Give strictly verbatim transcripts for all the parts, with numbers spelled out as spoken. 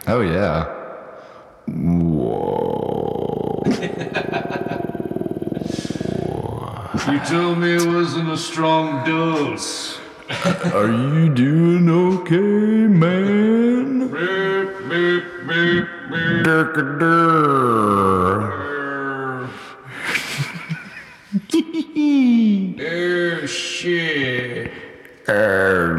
Oh, yeah. Whoa. You told me it wasn't a strong dose. Are you doing okay, man? Beep, beep, beep, beep. Durk-a-dur. Oh, shit. Oh,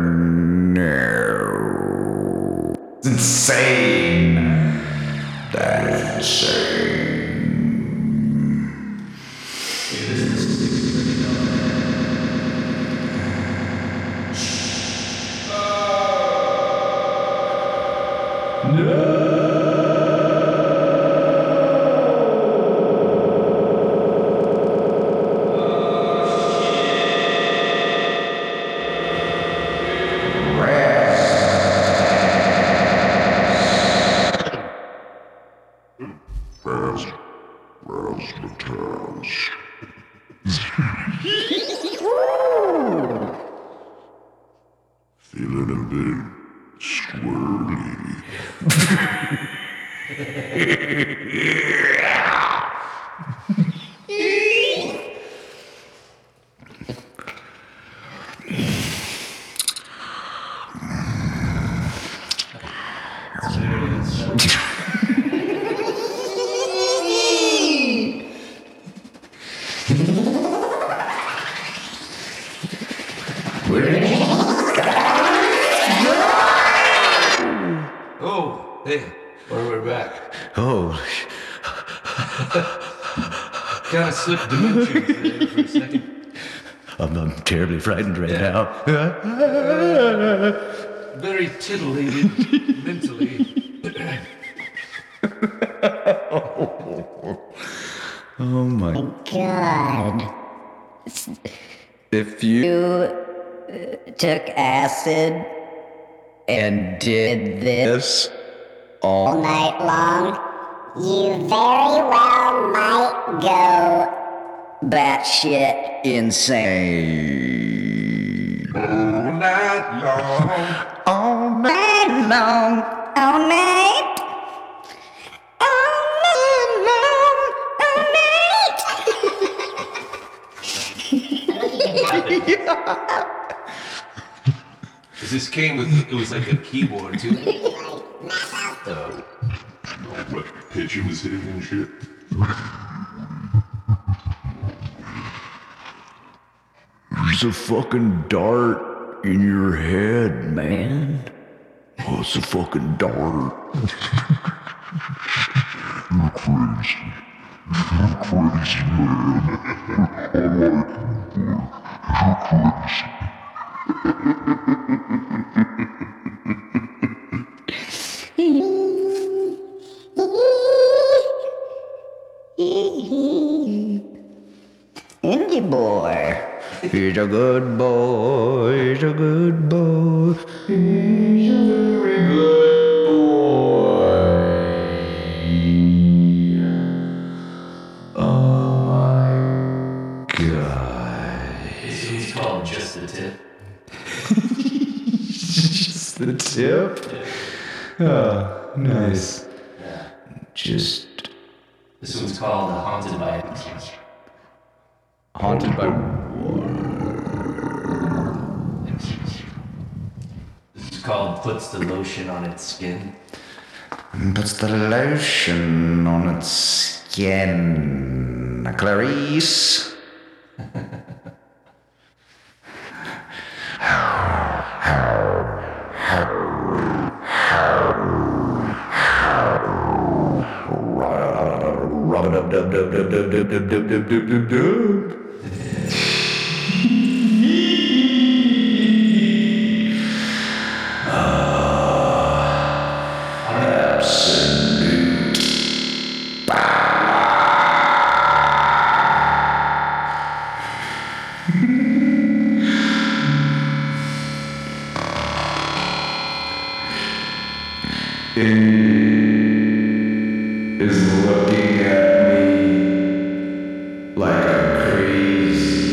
no. It's insane. That's insane. Feeling a bit squirrely. Oh, hey, well, we're back. Oh, Kind of slipped dimensions there for a second. I'm, I'm terribly frightened right now. Very titillated mentally. Oh my God. If you You uh, took acid and did this all all night long, you very well might go batshit insane. All night long. All night long, all night. All night long, all night. This came with, it was like a keyboard too. Uh, what pitch he was hitting and shit. There's a fucking dart in your head, man. Oh, it's a fucking dart. You're crazy. You're crazy, man. I like you. You're crazy. Indie boy. He's a good boy, he's a good boy, he's a very good boy. Oh my God. This one's called Just the Tip. Just the tip? Oh, nice. Yeah. Just This one's called uh, Haunted by haunted by This is called Puts the Lotion on Its Skin. puts the lotion on its skin. Clarice. Rub it up, dub, dub, dub, dub, dub, dub, dub, dub, dub, dub, dub. Is looking at me like I'm crazy.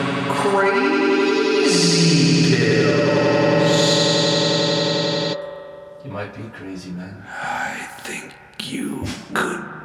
Crazy pills. might be crazy, man. I think you could